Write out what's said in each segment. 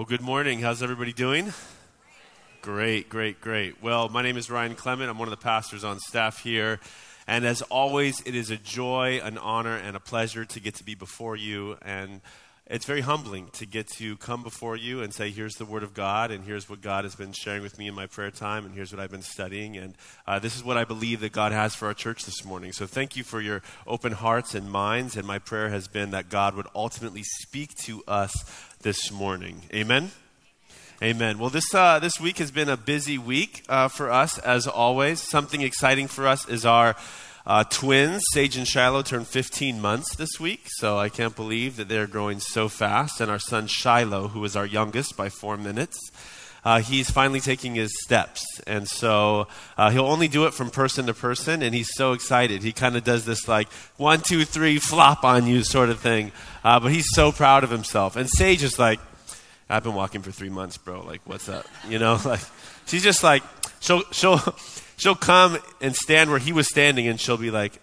Good morning. How's everybody doing? Great. Well, my name is Ryan Clement. I'm one of the pastors on staff here. And as always, it is a joy, an honor, and a pleasure to get to be before you. And it's very humbling to get to come before you and say, here's the Word of God, and here's what God has been sharing with me in my prayer time, and here's what I've been studying. And this is what I believe that God has for our church this morning. So thank you for your open hearts and minds. And my prayer has been that God would ultimately speak to us this morning. Amen? Amen. Well, this week has been a busy week for us, as always. Something exciting for us is our twins, Sage and Shiloh, turned 15 months this week, so I can't believe that they're growing so fast. And our son Shiloh, who is our youngest by 4 minutes, he's finally taking his steps. And so he'll only do it from person to person, and he's so excited. He kind of does this like 1, 2, 3, flop on you sort of thing. But he's so proud of himself. And Sage is like, I've been walking for 3 months, bro. Like, what's up? You know, like she's just like, she'll come and stand where he was standing, and she'll be like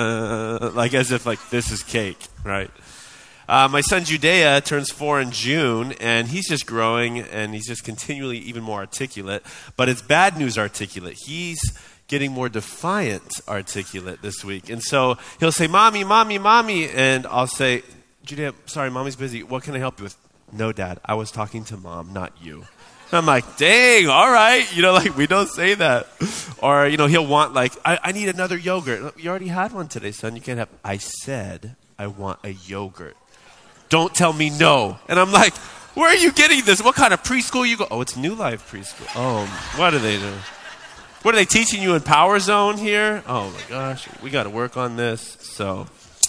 as if like this is cake, right? My son Judea turns 4 in June, and he's just growing, and he's just continually even more articulate. But it's bad news articulate. He's getting more defiant articulate this week. And so he'll say, Mommy, Mommy, Mommy. And I'll say, Judea, sorry, Mommy's busy. What can I help you with? No, Dad, I was talking to Mom, not you. And I'm like, dang, all right. You know, like we don't say that. Or, you know, he'll want like, I need another yogurt. You already had one today, son. You can't have. I said I want a yogurt. Don't tell me no. And I'm like, where are you getting this? What kind of preschool you go? Oh, it's New Life Preschool. Oh, what do they do? What are they teaching you in Power Zone here? Oh my gosh, we got to work on this. So,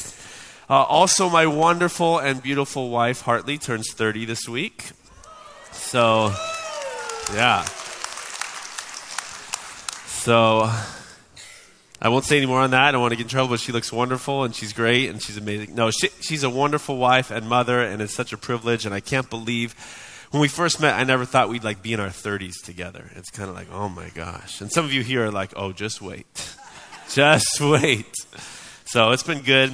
also my wonderful and beautiful wife, Hartley, turns 30 this week. So, yeah. So, I won't say any more on that. I don't want to get in trouble, but she looks wonderful, and she's great, and she's amazing. No, she's a wonderful wife and mother, and it's such a privilege, and I can't believe when we first met, I never thought we'd like be in our 30s together. It's kind of like, oh my gosh. And some of you here are like, oh, just wait. Just wait. So it's been good.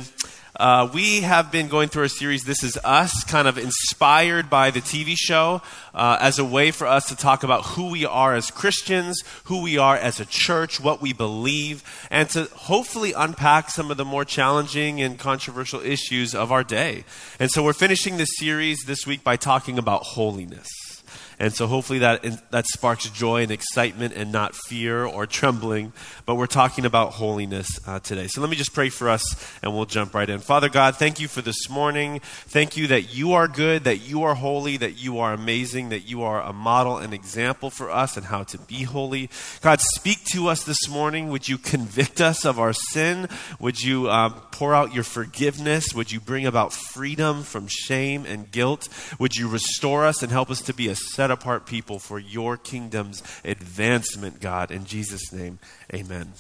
We have been going through our series, This Is Us, kind of inspired by the TV show as a way for us to talk about who we are as Christians, who we are as a church, what we believe, and to hopefully unpack some of the more challenging and controversial issues of our day. And so we're finishing this series this week by talking about holiness. And so hopefully that sparks joy and excitement and not fear or trembling. But we're talking about holiness today. So let me just pray for us and we'll jump right in. Father God, thank you for this morning. Thank you that you are good, that you are holy, that you are amazing, that you are a model and example for us and how to be holy. God, speak to us this morning. Would you convict us of our sin? Would you pour out your forgiveness? Would you bring about freedom from shame and guilt? Would you restore us and help us to be a set-apart people for your kingdom's advancement, God? In Jesus' name, amen.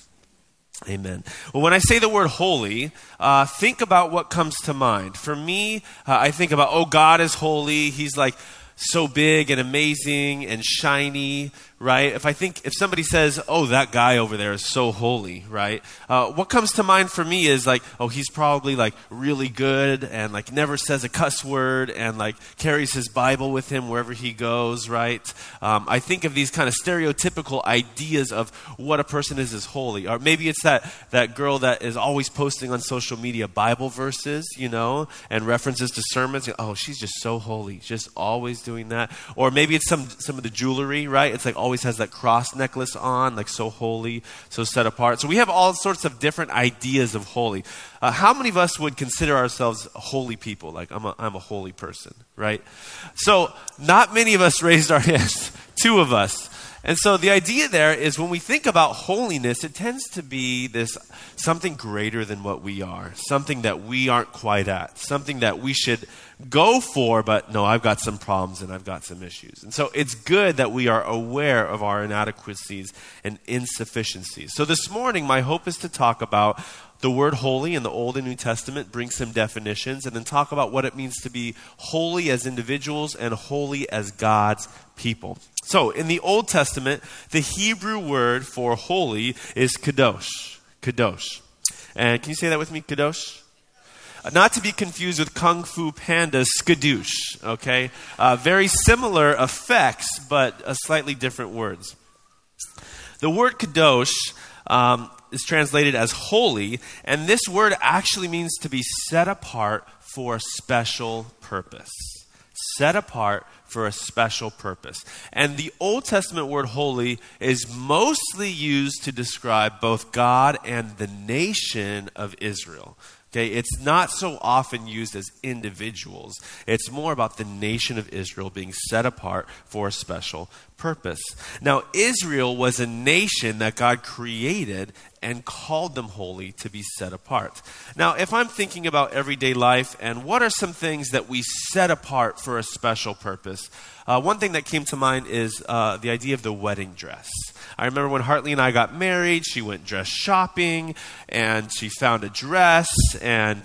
Amen. Well, when I say the word holy, think about what comes to mind. For me, I think about, oh, God is holy. He's like so big and amazing and shiny, right? If somebody says, oh, that guy over there is so holy, right? What comes to mind for me is like, oh, he's probably like really good and like never says a cuss word and like carries his Bible with him wherever he goes, right? I think of these kind of stereotypical ideas of what a person is as holy. Or maybe it's that girl that is always posting on social media Bible verses, you know, and references to sermons. Oh, she's just so holy. Just always doing that. Or maybe it's some of the jewelry, right? It's like always has that cross necklace on, like so holy, so set apart. So we have all sorts of different ideas of holy. How many of us would consider ourselves holy people? Like I'm a holy person, right? So not many of us raised our hands. 2 of us. And so the idea there is when we think about holiness, it tends to be this something greater than what we are, something that we aren't quite at, something that we should go for, but no, I've got some problems and I've got some issues. And so it's good that we are aware of our inadequacies and insufficiencies. So this morning, my hope is to talk about the word holy in the Old and New Testament, bring some definitions, and then talk about what it means to be holy as individuals and holy as God's people. So in the Old Testament, the Hebrew word for holy is kadosh. Kadosh. And can you say that with me, kadosh? Not to be confused with Kung Fu Panda's skadoosh, okay? Very similar effects, but slightly different words. The word kadosh is translated as holy, and this word actually means to be set apart for a special purpose. Set apart for a special purpose. And the Old Testament word holy is mostly used to describe both God and the nation of Israel. Okay, it's not so often used as individuals. It's more about the nation of Israel being set apart for a special purpose. Now, Israel was a nation that God created and called them holy to be set apart. Now, if I'm thinking about everyday life and what are some things that we set apart for a special purpose, one thing that came to mind is the idea of the wedding dress. I remember when Hartley and I got married, she went dress shopping and she found a dress and,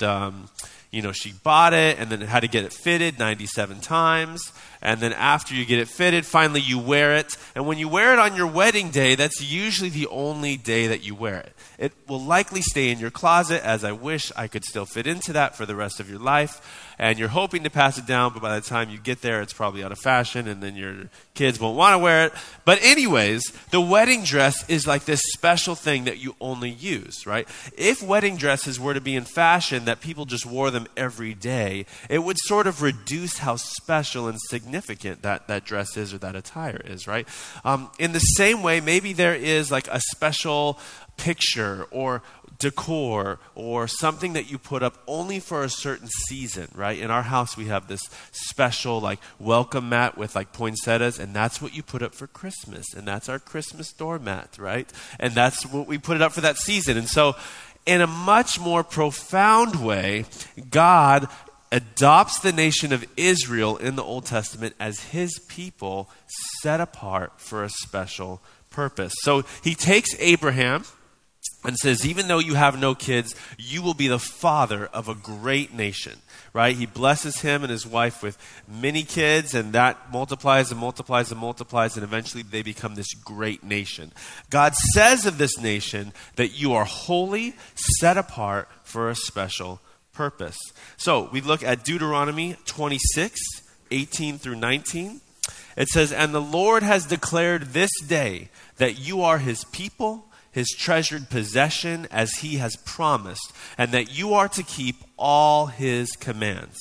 she bought it and then had to get it fitted 97 times. And then after you get it fitted, finally you wear it. And when you wear it on your wedding day, that's usually the only day that you wear it. It will likely stay in your closet, as I wish I could still fit into that for the rest of your life. And you're hoping to pass it down, but by the time you get there, it's probably out of fashion, and then your kids won't want to wear it. But anyways, the wedding dress is like this special thing that you only use, right? If wedding dresses were to be in fashion, that people just wore them every day, it would sort of reduce how special and significant that dress is or that attire is, right? In the same way, maybe there is like a special picture or decor or something that you put up only for a certain season, right? In our house, we have this special like welcome mat with like poinsettias, and that's what you put up for Christmas, and that's our Christmas doormat, right? And that's what we put it up for that season. And so in a much more profound way, God adopts the nation of Israel in the Old Testament as his people set apart for a special purpose. So he takes Abraham and says, even though you have no kids, you will be the father of a great nation, right? He blesses him and his wife with many kids, and that multiplies and multiplies and multiplies, and eventually they become this great nation. God says of this nation that you are holy, set apart for a special purpose. So we look at Deuteronomy 26, 18 through 19. It says, and the Lord has declared this day that you are his people, his treasured possession, as he has promised, and that you are to keep all his commands.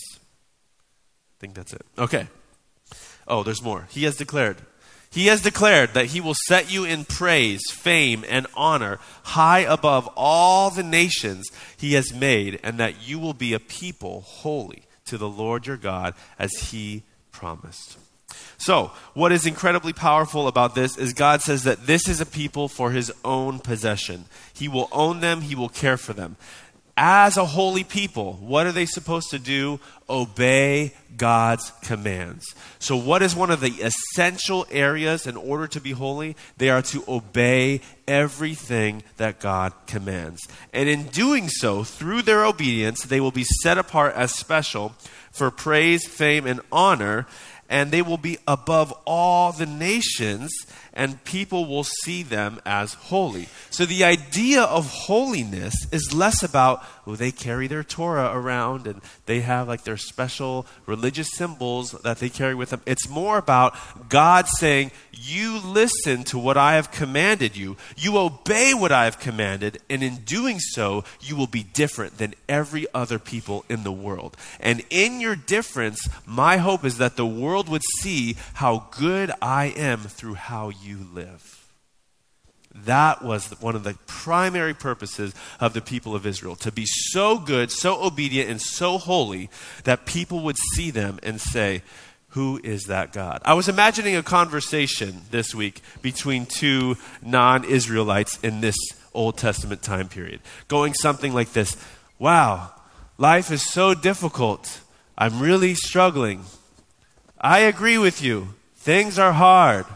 I think that's it. Okay. Oh, there's more. He has declared that he will set you in praise, fame, and honor high above all the nations he has made, and that you will be a people holy to the Lord your God, as he promised. So, what is incredibly powerful about this is God says that this is a people for his own possession. He will own them. He will care for them. As a holy people, what are they supposed to do? Obey God's commands. So what is one of the essential areas in order to be holy? They are to obey everything that God commands. And in doing so, through their obedience, they will be set apart as special for praise, fame, and honor. And they will be above all the nations, and people will see them as holy. So the idea of holiness is less about, they carry their Torah around and they have like their special religious symbols that they carry with them. It's more about God saying, you listen to what I have commanded you. You obey what I have commanded, and in doing so, you will be different than every other people in the world. And in your difference, my hope is that the world would see how good I am through how you live. That was one of the primary purposes of the people of Israel, to be so good, so obedient, and so holy that people would see them and say, who is that God? I was imagining a conversation this week between two non-Israelites in this Old Testament time period, going something like this. Wow, life is so difficult. I'm really struggling. I agree with you. Things are hard.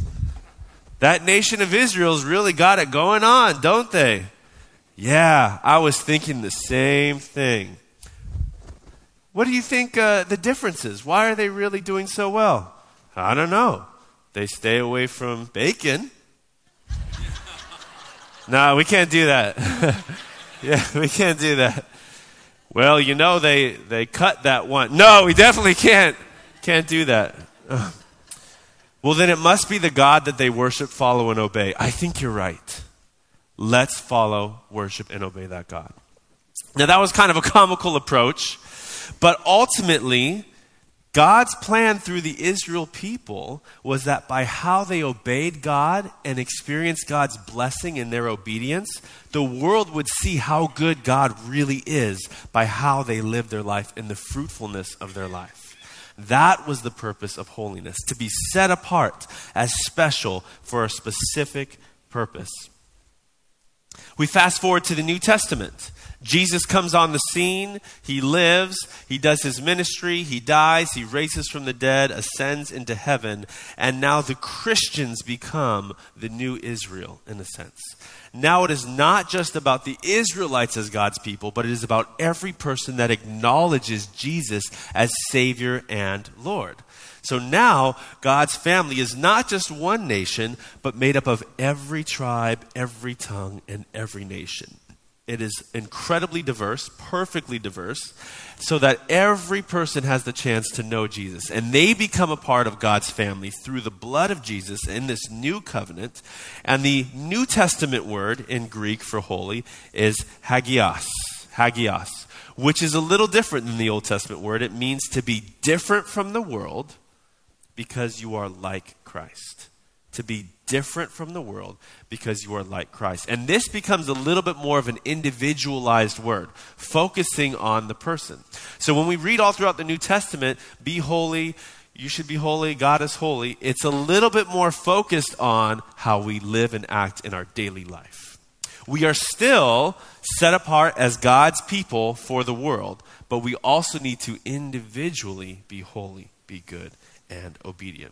That nation of Israel's really got it going on, don't they? Yeah, I was thinking the same thing. What do you think the difference is? Why are they really doing so well? I don't know. They stay away from bacon. No, we can't do that. Yeah, we can't do that. Well, they cut that one. No, we definitely can't do that. Well, then it must be the God that they worship, follow, and obey. I think you're right. Let's follow, worship, and obey that God. Now, that was kind of a comical approach, but ultimately, God's plan through the Israel people was that by how they obeyed God and experienced God's blessing in their obedience, the world would see how good God really is by how they lived their life and the fruitfulness of their life. That was the purpose of holiness, to be set apart as special for a specific purpose. We fast forward to the New Testament. Jesus comes on the scene, he lives, he does his ministry, he dies, he raises from the dead, ascends into heaven, and now the Christians become the new Israel in a sense. Now it is not just about the Israelites as God's people, but it is about every person that acknowledges Jesus as Savior and Lord. So now God's family is not just one nation, but made up of every tribe, every tongue, and every nation. It is incredibly diverse, perfectly diverse, so that every person has the chance to know Jesus. And they become a part of God's family through the blood of Jesus in this new covenant. And the New Testament word in Greek for holy is hagios, which is a little different than the Old Testament word. It means to be different from the world because you are like Christ. To be different from the world because you are like Christ. And this becomes a little bit more of an individualized word, focusing on the person. So when we read all throughout the New Testament, be holy, you should be holy, God is holy, it's a little bit more focused on how we live and act in our daily life. We are still set apart as God's people for the world, but we also need to individually be holy, be good, and obedient.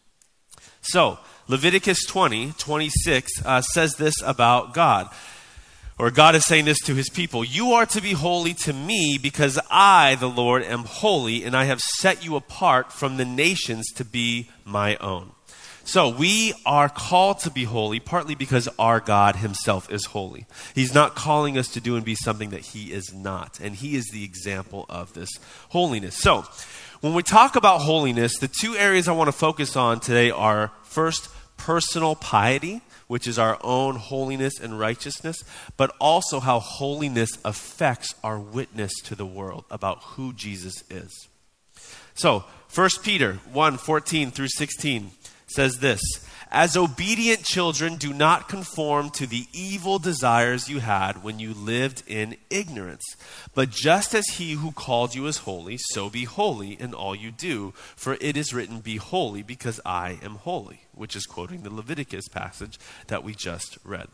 So, Leviticus 20:26 says this about God. Or God is saying this to his people. You are to be holy to me because I, the Lord, am holy, and I have set you apart from the nations to be my own. So we are called to be holy partly because our God himself is holy. He's not calling us to do and be something that he is not. And he is the example of this holiness. So, when we talk about holiness, the two areas I want to focus on today are first, personal piety, which is our own holiness and righteousness, but also how holiness affects our witness to the world about who Jesus is. So, 1 Peter 1:14 through 16 says this, as obedient children, do not conform to the evil desires you had when you lived in ignorance. But just as he who called you is holy, so be holy in all you do. For it is written, be holy because I am holy, which is quoting the Leviticus passage that we just read.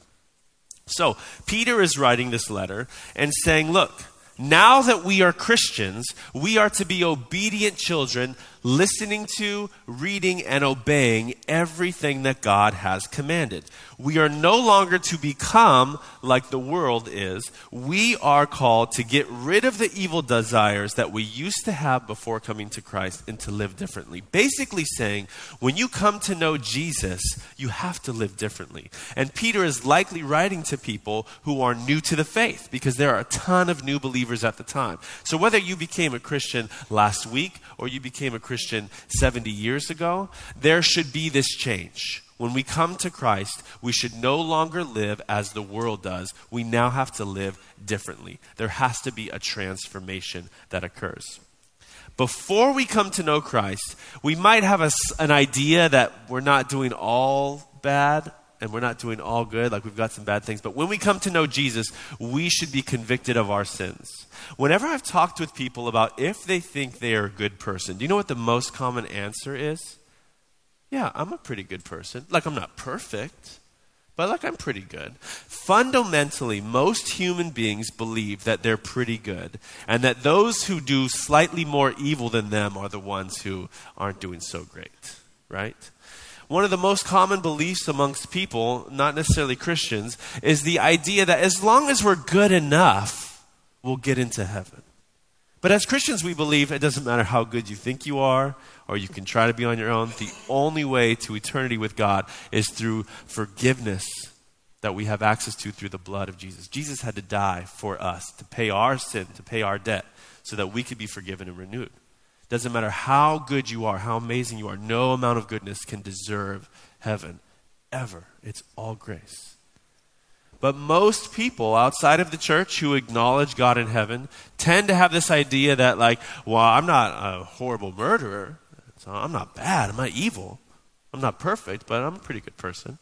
So Peter is writing this letter and saying, look, now that we are Christians, we are to be obedient children, listening to, reading, and obeying everything that God has commanded. We are no longer to become like the world is. We are called to get rid of the evil desires that we used to have before coming to Christ and to live differently. Basically saying, when you come to know Jesus, you have to live differently. And Peter is likely writing to people who are new to the faith because there are a ton of new believers at the time. So whether you became a Christian last week or you became a Christian 70 years ago, there should be this change. When we come to Christ, we should no longer live as the world does. We now have to live differently. There has to be a transformation that occurs. Before we come to know Christ, we might have an idea that we're not doing all bad and we're not doing all good, like we've got some bad things. But when we come to know Jesus, we should be convicted of our sins. Whenever I've talked with people about if they think they are a good person, do you know what the most common answer is? Yeah, I'm a pretty good person. Like, I'm not perfect, but like, I'm pretty good. Fundamentally, most human beings believe that they're pretty good, and that those who do slightly more evil than them are the ones who aren't doing so great, right? One of the most common beliefs amongst people, not necessarily Christians, is the idea that as long as we're good enough, we'll get into heaven. But as Christians, we believe it doesn't matter how good you think you are, or you can try to be on your own. The only way to eternity with God is through forgiveness that we have access to through the blood of Jesus. Jesus had to die for us, to pay our sin, to pay our debt, so that we could be forgiven and renewed. Doesn't matter how good you are, how amazing you are, no amount of goodness can deserve heaven, ever. It's all grace. But most people outside of the church who acknowledge God in heaven tend to have this idea that well, I'm not a horrible murderer, so I'm not bad, I'm not evil, I'm not perfect, but I'm a pretty good person.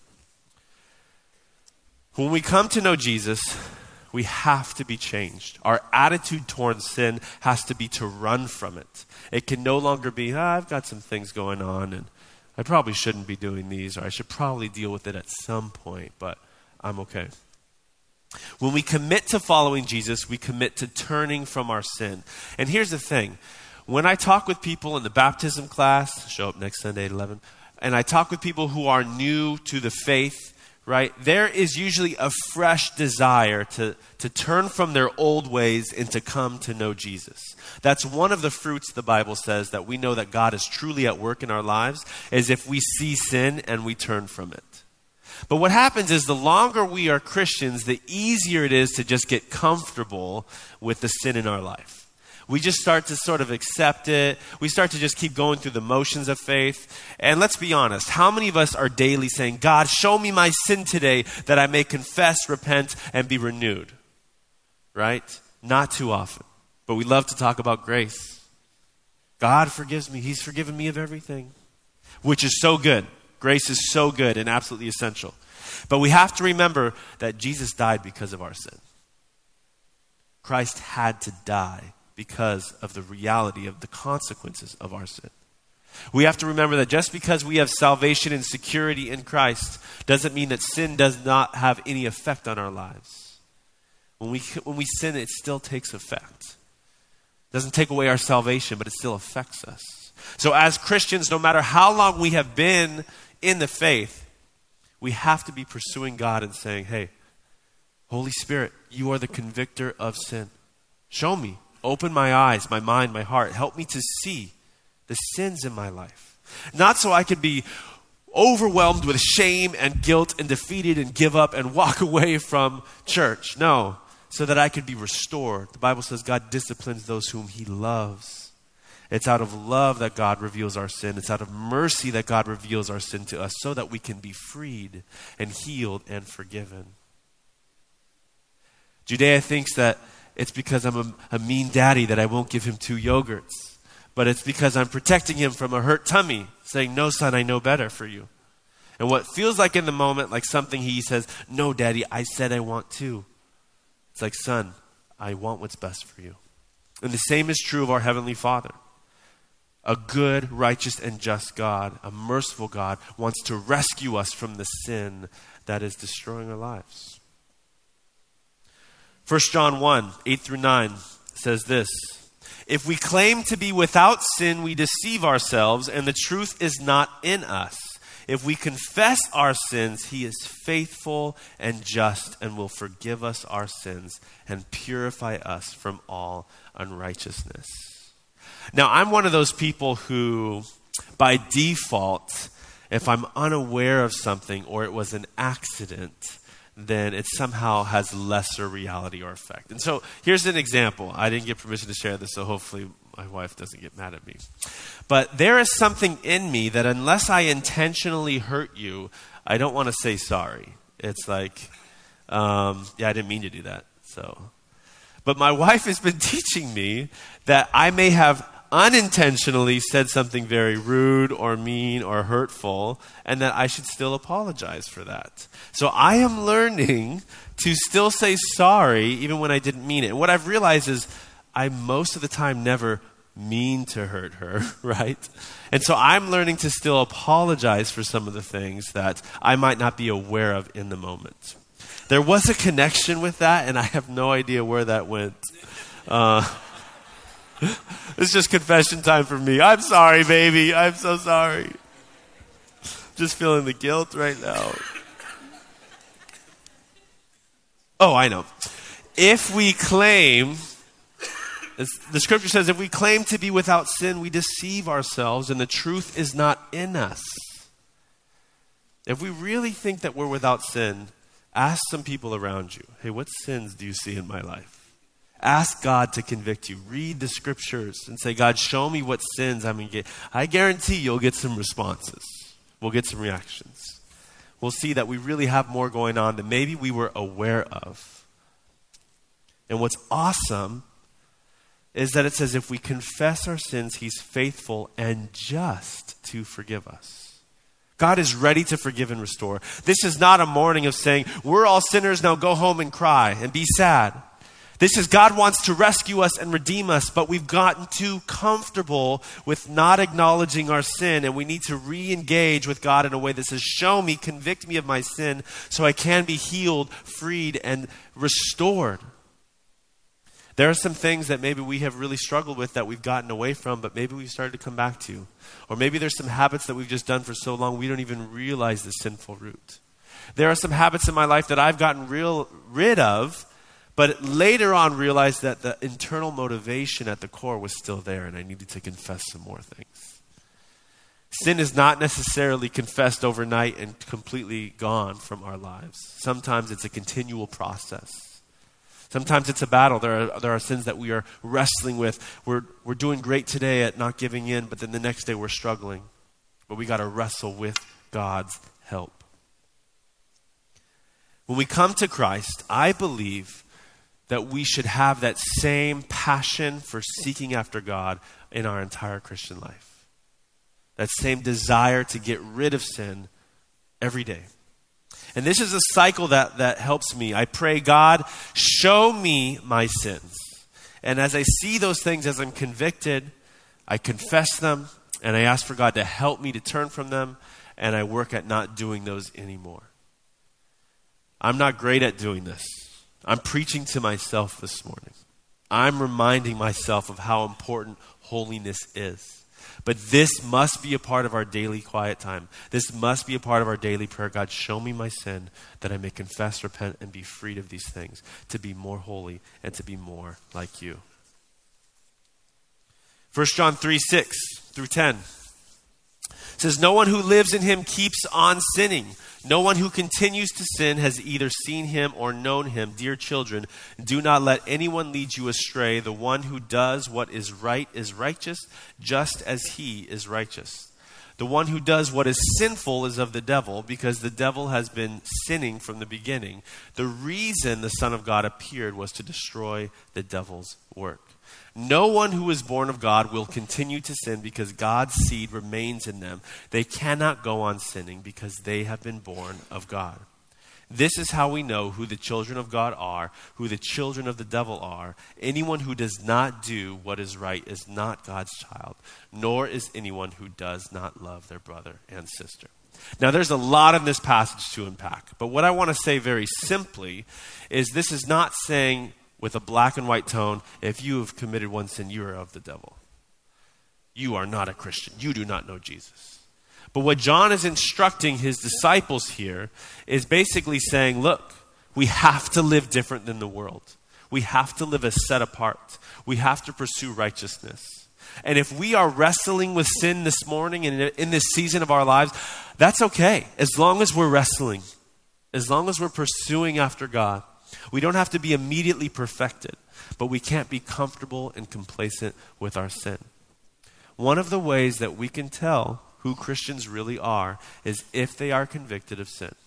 When we come to know Jesus, we have to be changed. Our attitude towards sin has to be to run from it. It can no longer be, I've got some things going on and I probably shouldn't be doing these, or I should probably deal with it at some point, but I'm okay. When we commit to following Jesus, we commit to turning from our sin. And here's the thing. When I talk with people in the baptism class, show up next Sunday at 11, and I talk with people who are new to the faith, right, there is usually a fresh desire to turn from their old ways and to come to know Jesus. That's one of the fruits the Bible says that we know that God is truly at work in our lives, is if we see sin and we turn from it. But what happens is the longer we are Christians, the easier it is to just get comfortable with the sin in our life. We just start to sort of accept it. We start to just keep going through the motions of faith. And let's be honest, how many of us are daily saying, God, show me my sin today that I may confess, repent, and be renewed? Right? Not too often. But we love to talk about grace. God forgives me. He's forgiven me of everything. Which is so good. Grace is so good and absolutely essential. But we have to remember that Jesus died because of our sin. Christ had to die because of the reality of the consequences of our sin. We have to remember that just because we have salvation and security in Christ doesn't mean that sin does not have any effect on our lives. When we sin, it still takes effect. It doesn't take away our salvation, but it still affects us. So as Christians, no matter how long we have been in the faith, we have to be pursuing God and saying, hey, Holy Spirit, you are the convictor of sin. Show me. Open my eyes, my mind, my heart. Help me to see the sins in my life. Not so I could be overwhelmed with shame and guilt and defeated and give up and walk away from church. No, so that I could be restored. The Bible says God disciplines those whom he loves. It's out of love that God reveals our sin. It's out of mercy that God reveals our sin to us so that we can be freed and healed and forgiven. Judea thinks that it's because I'm a mean daddy that I won't give him 2 yogurts. But it's because I'm protecting him from a hurt tummy, saying, no, son, I know better for you. And what feels like in the moment like something he says, no, daddy, I said I want 2. It's like, son, I want what's best for you. And the same is true of our Heavenly Father. A good, righteous, and just God, a merciful God, wants to rescue us from the sin that is destroying our lives. 1 John 1, 8 through 9 says this, if we claim to be without sin, we deceive ourselves, and the truth is not in us. If we confess our sins, he is faithful and just and will forgive us our sins and purify us from all unrighteousness. Now, I'm one of those people who, by default, if I'm unaware of something or it was an accident, then it somehow has lesser reality or effect. And so here's an example. I didn't get permission to share this, so hopefully my wife doesn't get mad at me. But there is something in me that unless I intentionally hurt you, I don't want to say sorry. It's like, I didn't mean to do that. But my wife has been teaching me that I may have unintentionally said something very rude or mean or hurtful, and that I should still apologize for that. So I am learning to still say sorry even when I didn't mean it. And what I've realized is I most of the time never mean to hurt her, right? And so I'm learning to still apologize for some of the things that I might not be aware of in the moment. There was a connection with that, and I have no idea where that went. It's just confession time for me. I'm sorry, baby. I'm so sorry. Just feeling the guilt right now. Oh, I know. If we claim, the scripture says, if we claim to be without sin, we deceive ourselves and the truth is not in us. If we really think that we're without sin, Ask some people around you, hey, what sins do you see in my life? Ask God to convict you. Read the scriptures and say, God, show me what sins I'm engaged. I guarantee you'll get some responses. We'll get some reactions. We'll see that we really have more going on than maybe we were aware of. And what's awesome is that it says if we confess our sins, he's faithful and just to forgive us. God is ready to forgive and restore. This is not a morning of saying, we're all sinners, now go home and cry and be sad. This is God wants to rescue us and redeem us, but we've gotten too comfortable with not acknowledging our sin, and we need to re-engage with God in a way that says, show me, convict me of my sin so I can be healed, freed, and restored. There are some things that maybe we have really struggled with that we've gotten away from, but maybe we've started to come back to. Or maybe there's some habits that we've just done for so long we don't even realize the sinful root. There are some habits in my life that I've gotten rid of, but later on realized that the internal motivation at the core was still there and I needed to confess some more things. Sin is not necessarily confessed overnight and completely gone from our lives. Sometimes it's a continual process. Sometimes it's a battle. There are sins that we are wrestling with. We're doing great today at not giving in, but then the next day we're struggling. But we got to wrestle with God's help. When we come to Christ, I believe that we should have that same passion for seeking after God in our entire Christian life. That same desire to get rid of sin every day. And this is a cycle that helps me. I pray, God, show me my sins. And as I see those things, as I'm convicted, I confess them, and I ask for God to help me to turn from them, and I work at not doing those anymore. I'm not great at doing this. I'm preaching to myself this morning. I'm reminding myself of how important holiness is. But this must be a part of our daily quiet time. This must be a part of our daily prayer. God, show me my sin that I may confess, repent, and be freed of these things, to be more holy and to be more like you. 1 John 3:6-10 says, no one who lives in him keeps on sinning. No one who continues to sin has either seen him or known him. Dear children, do not let anyone lead you astray. The one who does what is right is righteous, just as he is righteous. The one who does what is sinful is of the devil, because the devil has been sinning from the beginning. The reason the Son of God appeared was to destroy the devil's work. No one who is born of God will continue to sin because God's seed remains in them. They cannot go on sinning because they have been born of God. This is how we know who the children of God are, who the children of the devil are. Anyone who does not do what is right is not God's child, nor is anyone who does not love their brother and sister. Now, there's a lot in this passage to unpack, but what I want to say very simply is this is not saying with a black and white tone, if you have committed one sin, you are of the devil. You are not a Christian. You do not know Jesus. But what John is instructing his disciples here is basically saying, look, we have to live different than the world. We have to live as set apart. We have to pursue righteousness. And if we are wrestling with sin this morning and in this season of our lives, that's okay, as long as we're wrestling, as long as we're pursuing after God. We don't have to be immediately perfected, but we can't be comfortable and complacent with our sin. One of the ways that we can tell who Christians really are is if they are convicted of sin.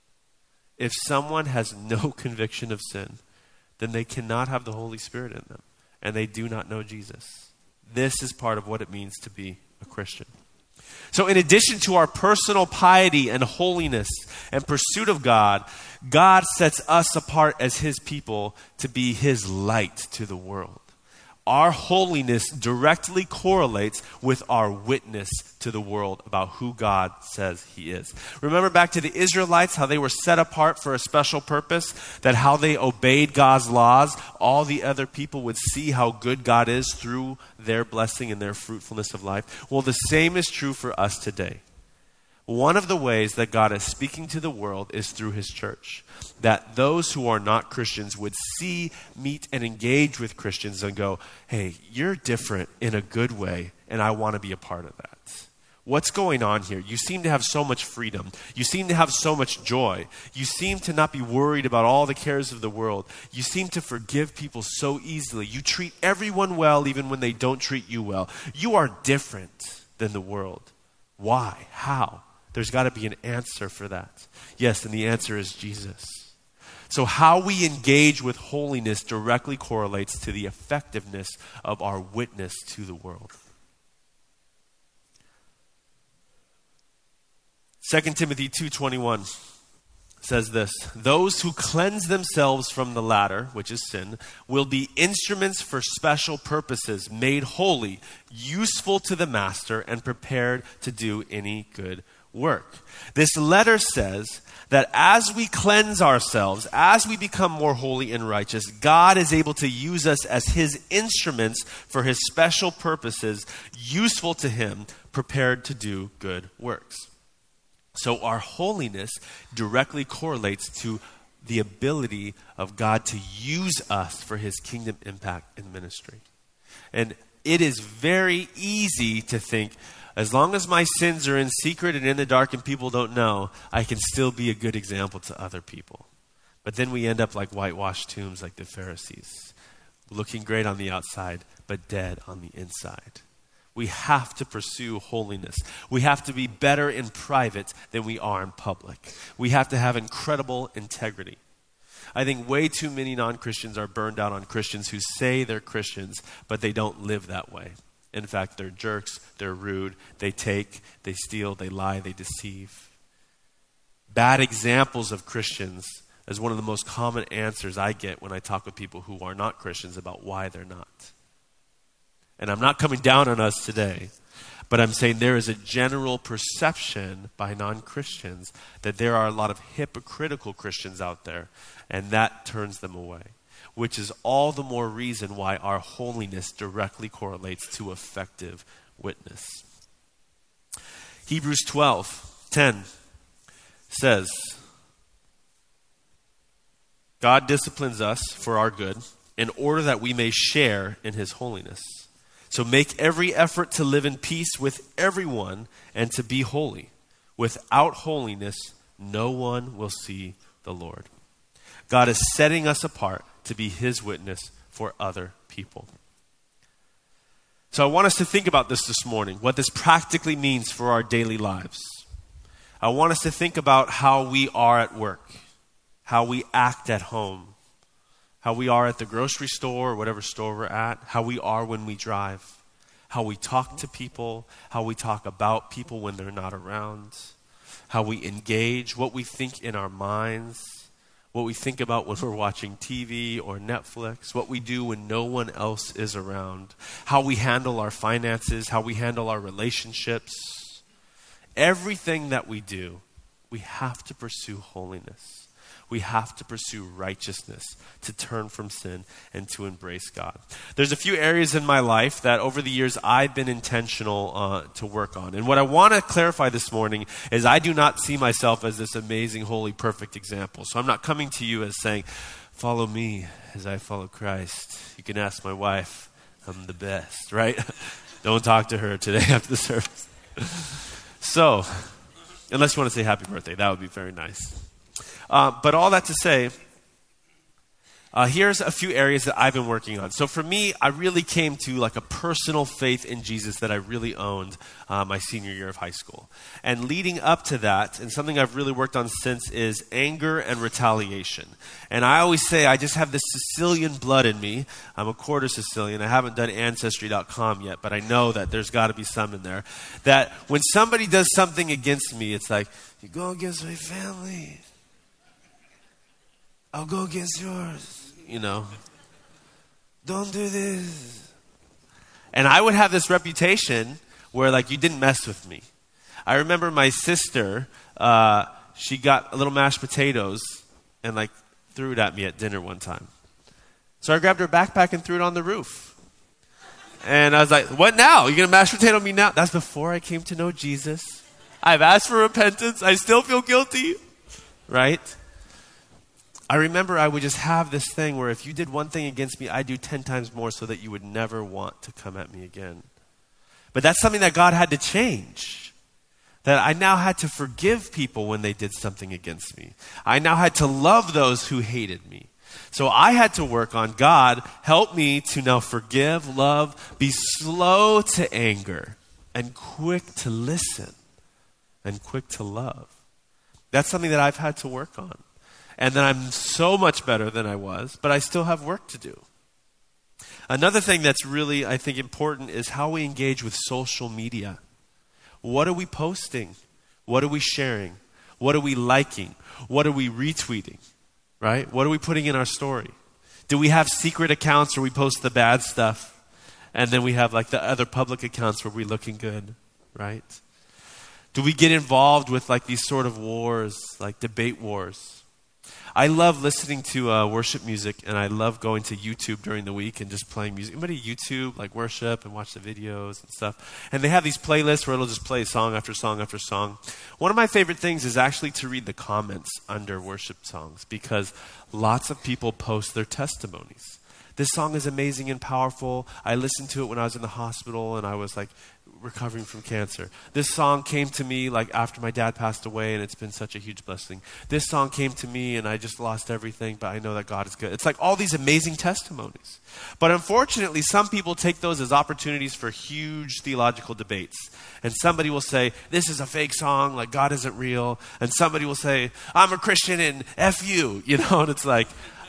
If someone has no conviction of sin, then they cannot have the Holy Spirit in them, and they do not know Jesus. This is part of what it means to be a Christian. So in addition to our personal piety and holiness and pursuit of God, God sets us apart as his people to be his light to the world. Our holiness directly correlates with our witness to the world about who God says he is. Remember back to the Israelites, how they were set apart for a special purpose, that how they obeyed God's laws, all the other people would see how good God is through their blessing and their fruitfulness of life. Well, the same is true for us today. One of the ways that God is speaking to the world is through his church. That those who are not Christians would see, meet, and engage with Christians and go, hey, you're different in a good way, and I want to be a part of that. What's going on here? You seem to have so much freedom. You seem to have so much joy. You seem to not be worried about all the cares of the world. You seem to forgive people so easily. You treat everyone well even when they don't treat you well. You are different than the world. Why? How? There's got to be an answer for that. Yes, and the answer is Jesus. So how we engage with holiness directly correlates to the effectiveness of our witness to the world. 2 Timothy 2:21 says this, those who cleanse themselves from the latter, which is sin, will be instruments for special purposes, made holy, useful to the master, and prepared to do any good work. This letter says that as we cleanse ourselves, as we become more holy and righteous, God is able to use us as his instruments for his special purposes, useful to him, prepared to do good works. So our holiness directly correlates to the ability of God to use us for his kingdom impact in ministry. And it is very easy to think, as long as my sins are in secret and in the dark and people don't know, I can still be a good example to other people. But then we end up like whitewashed tombs like the Pharisees, looking great on the outside, but dead on the inside. We have to pursue holiness. We have to be better in private than we are in public. We have to have incredible integrity. I think way too many non-Christians are burned out on Christians who say they're Christians, but they don't live that way. In fact, they're jerks, they're rude, they take, they steal, they lie, they deceive. Bad examples of Christians is one of the most common answers I get when I talk with people who are not Christians about why they're not. And I'm not coming down on us today, but I'm saying there is a general perception by non-Christians that there are a lot of hypocritical Christians out there, and that turns them away, which is all the more reason why our holiness directly correlates to effective witness. Hebrews 12:10 says, God disciplines us for our good in order that we may share in his holiness. So make every effort to live in peace with everyone and to be holy. Without holiness, no one will see the Lord. God is setting us apart to be his witness for other people. So I want us to think about this morning, what this practically means for our daily lives. I want us to think about how we are at work, how we act at home, how we are at the grocery store or whatever store we're at, how we are when we drive, how we talk to people, how we talk about people when they're not around, how we engage, what we think in our minds, what we think about when we're watching TV or Netflix, what we do when no one else is around, how we handle our finances, how we handle our relationships. Everything that we do, we have to pursue holiness. We have to pursue righteousness, to turn from sin and to embrace God. There's a few areas in my life that over the years I've been intentional to work on. And what I want to clarify this morning is I do not see myself as this amazing, holy, perfect example. So I'm not coming to you as saying, follow me as I follow Christ. You can ask my wife, I'm the best, right? Don't talk to her today after the service. So, unless you want to say happy birthday, that would be very nice. But all that to say, here's a few areas that I've been working on. So for me, I really came to like a personal faith in Jesus that I really owned my senior year of high school. And leading up to that, and something I've really worked on since, is anger and retaliation. And I always say I just have this Sicilian blood in me. I'm a quarter Sicilian. I haven't done Ancestry.com yet, but I know that there's got to be some in there. That when somebody does something against me, it's like, you go against my family, I'll go against yours, you know. Don't do this. And I would have this reputation where, like, you didn't mess with me. I remember my sister, she got a little mashed potatoes and, like, threw it at me at dinner one time. So I grabbed her backpack and threw it on the roof. And I was like, what now? You're going to mash potato me now? That's before I came to know Jesus. I've asked for repentance. I still feel guilty, right? I remember I would just have this thing where if you did one thing against me, I'd do 10 times more so that you would never want to come at me again. But that's something that God had to change. That I now had to forgive people when they did something against me. I now had to love those who hated me. So I had to work on, God, help me to now forgive, love, be slow to anger, and quick to listen, and quick to love. That's something that I've had to work on. And then I'm so much better than I was, but I still have work to do. Another thing that's really, I think, important is how we engage with social media. What are we posting? What are we sharing? What are we liking? What are we retweeting? Right? What are we putting in our story? Do we have secret accounts where we post the bad stuff? And then we have like the other public accounts where we're looking good, right? Do we get involved with like these sort of wars, like debate wars? I love listening to worship music, and I love going to YouTube during the week and just playing music. Anybody YouTube, like worship and watch the videos and stuff? And they have these playlists where it'll just play song after song after song. One of my favorite things is actually to read the comments under worship songs, because lots of people post their testimonies. This song is amazing and powerful. I listened to it when I was in the hospital and I was like recovering from cancer. This song came to me like after my dad passed away, and it's been such a huge blessing. This song came to me and I just lost everything, but I know that God is good. It's like all these amazing testimonies. But unfortunately, some people take those as opportunities for huge theological debates. And somebody will say, this is a fake song, like God isn't real. And somebody will say, I'm a Christian and F you, and it's like,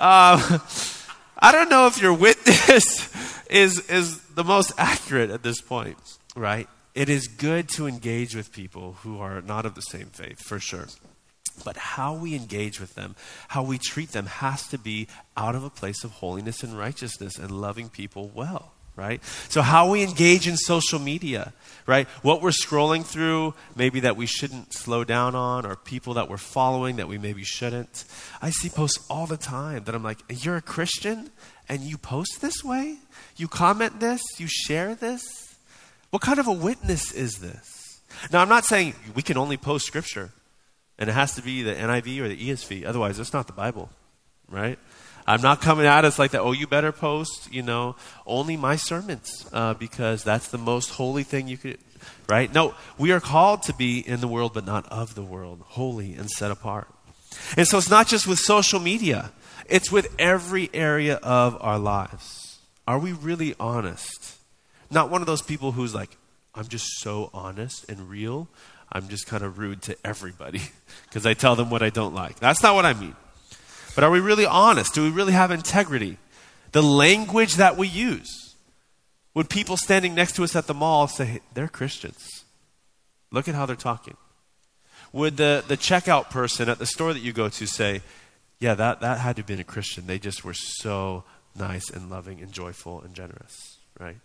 I don't know if your witness is the most accurate at this point, right? It is good to engage with people who are not of the same faith, for sure. But how we engage with them, how we treat them, has to be out of a place of holiness and righteousness and loving people well, right? So how we engage in social media, right? What we're scrolling through, maybe that we shouldn't slow down on, or people that we're following that we maybe shouldn't. I see posts all the time that I'm like, you're a Christian and you post this way? You comment this? You share this? What kind of a witness is this? Now, I'm not saying we can only post scripture and it has to be the NIV or the ESV. Otherwise, it's not the Bible, right? I'm not coming at us like that, you better post, only my sermons because that's the most holy thing you could, right? No, we are called to be in the world but not of the world, holy and set apart. And so it's not just with social media. It's with every area of our lives. Are we really honest? Not one of those people who's like, I'm just so honest and real. I'm just kind of rude to everybody because I tell them what I don't like. That's not what I mean. But are we really honest? Do we really have integrity? The language that we use. Would people standing next to us at the mall say, hey, they're Christians? Look at how they're talking. Would the checkout person at the store that you go to say, yeah, that had to have been a Christian. They just were so nice and loving and joyful and generous, right?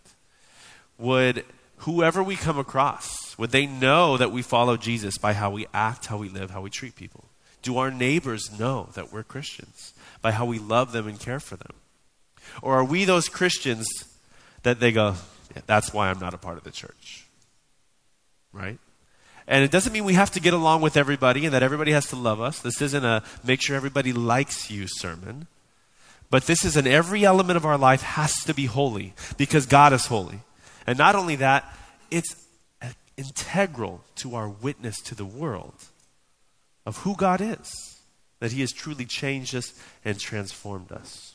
Would whoever we come across, would they know that we follow Jesus by how we act, how we live, how we treat people? Do our neighbors know that we're Christians by how we love them and care for them? Or are we those Christians that they go, yeah, that's why I'm not a part of the church, right? And it doesn't mean we have to get along with everybody and that everybody has to love us. This isn't a make sure everybody likes you sermon. But this is an every element of our life has to be holy because God is holy. And not only that, it's integral to our witness to the world of who God is, that he has truly changed us and transformed us.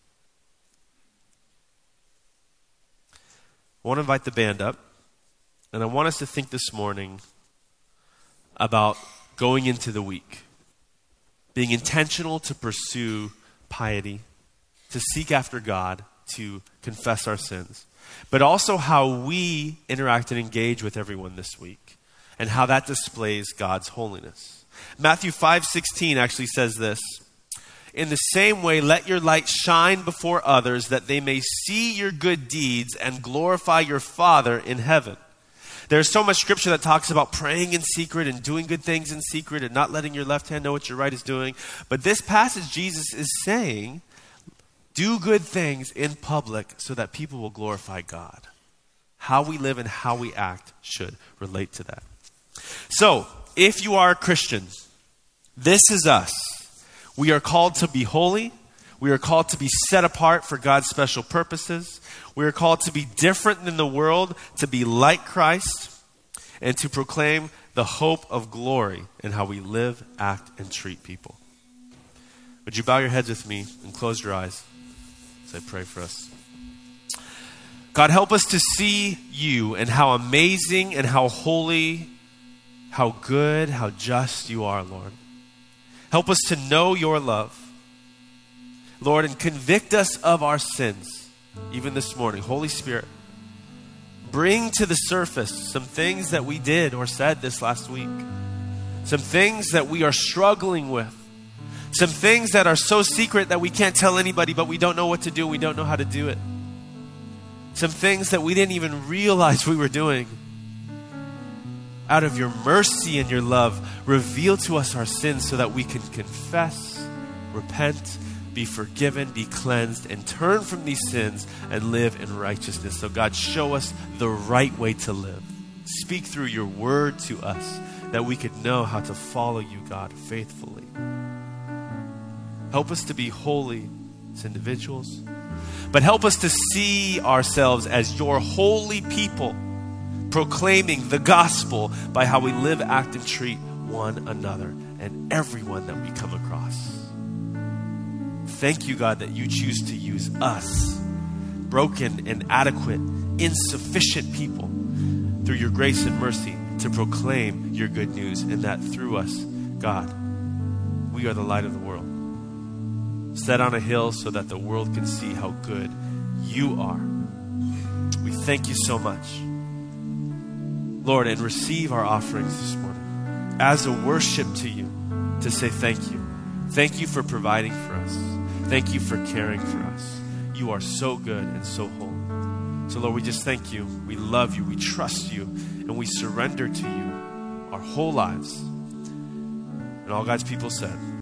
I want to invite the band up, and I want us to think this morning about going into the week, being intentional to pursue piety, to seek after God, to confess our sins, but also how we interact and engage with everyone this week and how that displays God's holiness. Matthew 5:16 actually says this, in the same way, let your light shine before others that they may see your good deeds and glorify your Father in heaven. There's so much scripture that talks about praying in secret and doing good things in secret and not letting your left hand know what your right is doing. But this passage, Jesus is saying, do good things in public so that people will glorify God. How we live and how we act should relate to that. So, if you are a Christian, this is us. We are called to be holy. We are called to be set apart for God's special purposes. We are called to be different than the world, to be like Christ, and to proclaim the the hope of glory in how we live, act, and treat people. Would you bow your heads with me and close your eyes as I pray for us? God, help us to see you and how amazing and how holy, how good, how just you are, Lord. Help us to know your love, Lord, and convict us of our sins, even this morning. Holy Spirit, bring to the surface some things that we did or said this last week, some things that we are struggling with, some things that are so secret that we can't tell anybody, but we don't know what to do, we don't know how to do it. Some things that we didn't even realize we were doing. Out of your mercy and your love, reveal to us our sins so that we can confess, repent, be forgiven, be cleansed, and turn from these sins and live in righteousness. So God, show us the right way to live. Speak through your word to us that we could know how to follow you, God, faithfully. Help us to be holy as individuals, but help us to see ourselves as your holy people, proclaiming the gospel by how we live, act, and treat one another and everyone that we come across. Thank you, God, that you choose to use us, broken, inadequate, insufficient people, through your grace and mercy to proclaim your good news, and that through us, God, we are the light of the world, set on a hill so that the world can see how good you are. We thank you so much, Lord, and receive our offerings this morning as a worship to you, to say thank you. Thank you for providing for us. Thank you for caring for us. You are so good and so holy. So Lord, we just thank you. We love you. We trust you. And we surrender to you our whole lives. And all God's people said,